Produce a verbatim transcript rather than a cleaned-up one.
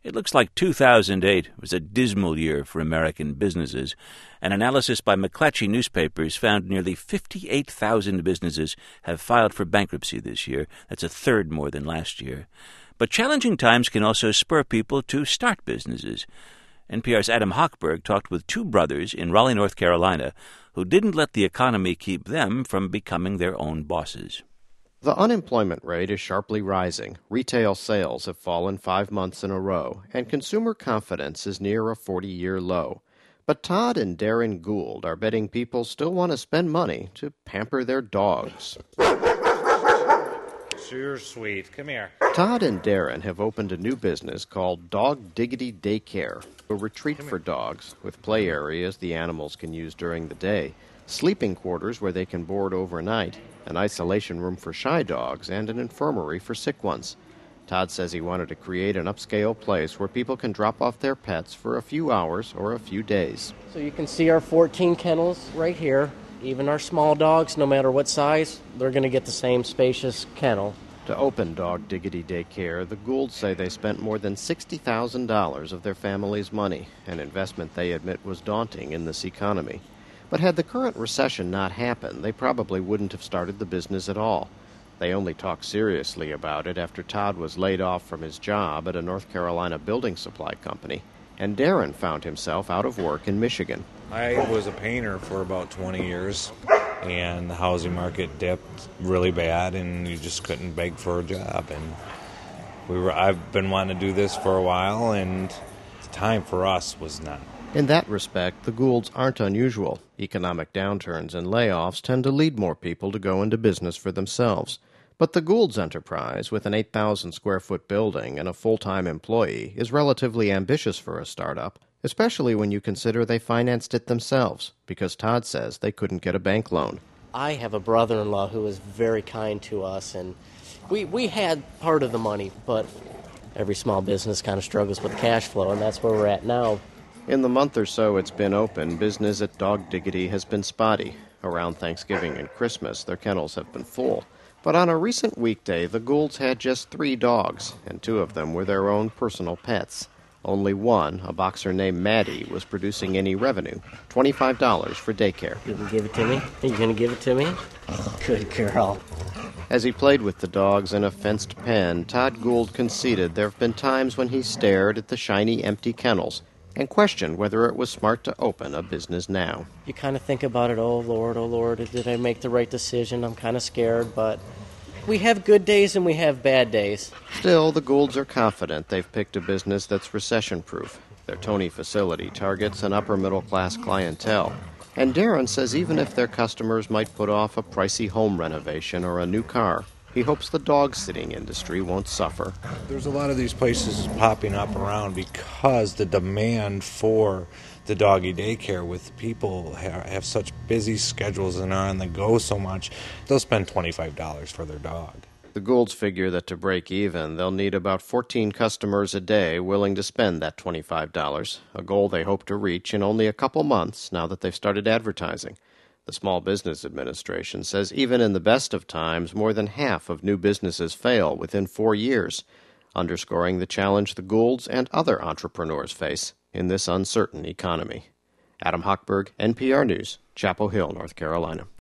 It looks like two thousand eight was a dismal year for American businesses. An analysis by McClatchy Newspapers found nearly fifty-eight thousand businesses have filed for bankruptcy this year. That's a third more than last year. But challenging times can also spur people to start businesses. N P R's Adam Hochberg talked with two brothers in Raleigh, North Carolina, who didn't let the economy keep them from becoming their own bosses. The unemployment rate is sharply rising. Retail sales have fallen five months in a row, and consumer confidence is near a forty-year low. But Todd and Darren Gould are betting people still want to spend money to pamper their dogs. You're sweet. Come here. Todd and Darren have opened a new business called Dog Diggity Daycare, a retreat for dogs with play areas the animals can use during the day, sleeping quarters where they can board overnight, an isolation room for shy dogs, and an infirmary for sick ones. Todd says he wanted to create an upscale place where people can drop off their pets for a few hours or a few days. So you can see our fourteen kennels right here. Even our small dogs, no matter what size, they're going to get the same spacious kennel. To open Dog Diggity Daycare, the Goulds say they spent more than sixty thousand dollars of their family's money, an investment they admit was daunting in this economy. But had the current recession not happened, they probably wouldn't have started the business at all. They only talked seriously about it after Todd was laid off from his job at a North Carolina building supply company, and Darren found himself out of work in Michigan. I was a painter for about twenty years, and the housing market dipped really bad, and you just couldn't beg for a job. And we were I've been wanting to do this for a while, and the time for us was now. In that respect, the Goulds aren't unusual. Economic downturns and layoffs tend to lead more people to go into business for themselves. But the Goulds enterprise, with an eight thousand square foot building and a full-time employee, is relatively ambitious for a startup, especially when you consider they financed it themselves, because Todd says they couldn't get a bank loan. I have a brother-in-law who is very kind to us, and we, we had part of the money, but every small business kind of struggles with cash flow, and that's where we're at now. In the month or so it's been open, business at Dog Diggity has been spotty. Around Thanksgiving and Christmas, their kennels have been full. But on a recent weekday, the Goulds had just three dogs, and two of them were their own personal pets. Only one, a boxer named Maddie, was producing any revenue, twenty-five dollars for daycare. You can give it to me? Are you going to give it to me? Good girl. As he played with the dogs in a fenced pen, Todd Gould conceded there have been times when he stared at the shiny, empty kennels and questioned whether it was smart to open a business now. You kind of think about it, oh, Lord, oh, Lord, did I make the right decision? I'm kind of scared, but we have good days and we have bad days. Still, the Goulds are confident they've picked a business that's recession-proof. Their Tony facility targets an upper-middle-class clientele. And Darren says even if their customers might put off a pricey home renovation or a new car, he hopes the dog-sitting industry won't suffer. There's a lot of these places popping up around because the demand for the doggy daycare, with people have, have such busy schedules and are on the go so much, they'll spend twenty-five dollars for their dog. The Goulds figure that to break even, they'll need about fourteen customers a day willing to spend that twenty-five dollars, a goal they hope to reach in only a couple months now that they've started advertising. The Small Business Administration says even in the best of times, more than half of new businesses fail within four years, underscoring the challenge the Goulds and other entrepreneurs face in this uncertain economy. Adam Hochberg, N P R News, Chapel Hill, North Carolina.